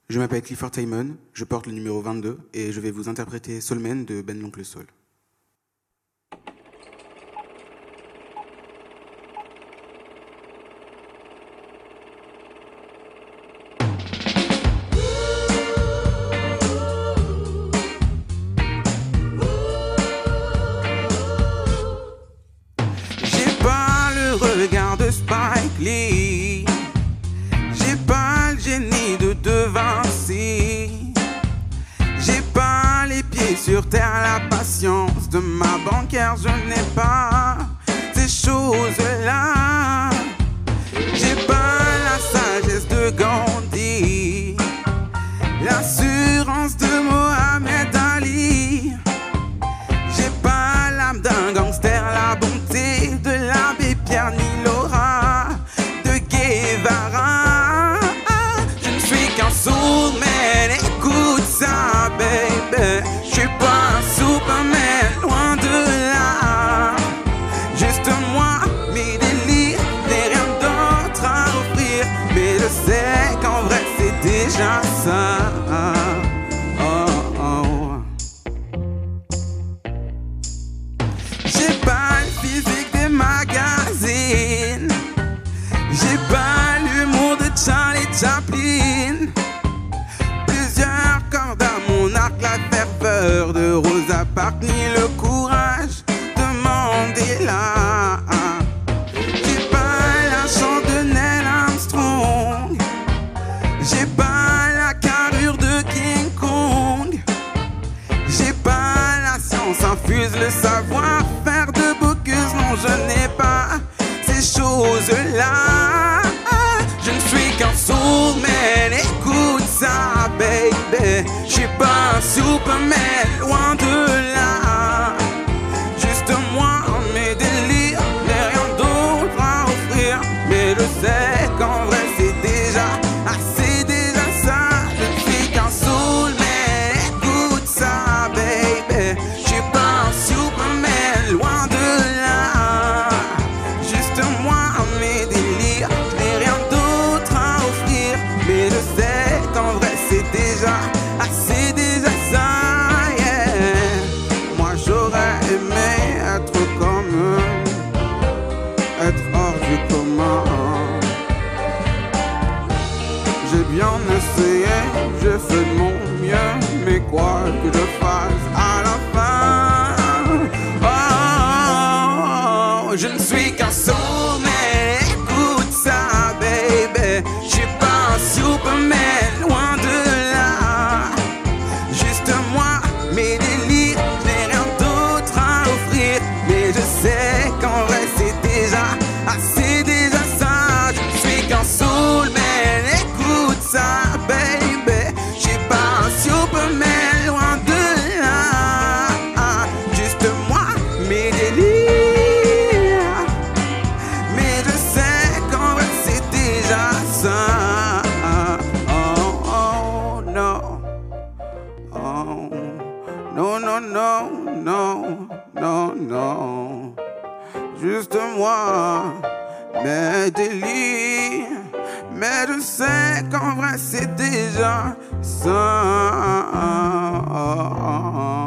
Je m'appelle Clifford Timon, je porte le numéro 22 et je vais vous interpréter Soul Man de Ben l'Oncle Soul. J'ai pas le regard de Spike Lee, j'ai pas le génie de De Vinci, j'ai pas les pieds sur terre, la patience de ma banquière, je n'ai pas ces choses-là. J'ai pas la sagesse de Gandhi, l'assurance de Mohamed Ali. J'ai pas l'âme d'un gangster, la bonté de l'abbé Pierre ni l'aura de Guevara. Je ne suis qu'un soul man, écoute ça baby. Je suis pas un Superman, loin de là. Juste moi, mes délires, n'ai rien d'autre à offrir. Mais je sais qu'en vrai c'est déjà ça. J'ai pas le physique des magazines, j'ai pas l'humour de Charlie Chaplin. Plusieurs cordes à mon arc, la ferveur de Rosa Parks, ni le courage de Mandela. J'ai pas la chance de Neil Armstrong, j'ai pas la carrure de King Kong. J'ai pas la science infuse, le savoir-faire de Bocuse. Non, je n'ai pas ces choses-là. Je ne suis qu'un soul man, écoute ça baby. Je suis pas un Superman, loin de là. Juste moi, mes délires, n'ai rien d'autre à offrir. Mais je sais qu'en vrai c'est déjà assez, déjà ça. Je ne suis qu'un soul man, écoute ça baby. Je suis pas un Superman, loin de là. Juste moi, mes délires, n'ai rien d'autre à offrir. Mais je sais qu'en vrai c'est déjà assez, déjà ça, yeah. Moi j'aurais aimé être comme eux, être hors du commun. J'ai bien essayé, j'ai fait de mon mieux, mais quoi que je fasse à la fin, je ne suis qu'un soul man, écoute ça baby. Je suis pas un Superman, loin de là. Juste moi, mes délires, n'ai rien d'autre à offrir. Mais je sais qu'en vrai c'est déjà assez, déjà ça. Je ne suis qu'un soul man, écoute ça baby. Je suis pas un Superman, loin de là. Juste moi, mes délires. Mais je sais qu'en vrai c'est déjà ça. Oh, oh, no. Oh, non, non, non, non, non, non. Juste moi, mes délires. Mais je sais qu'en vrai c'est déjà ça.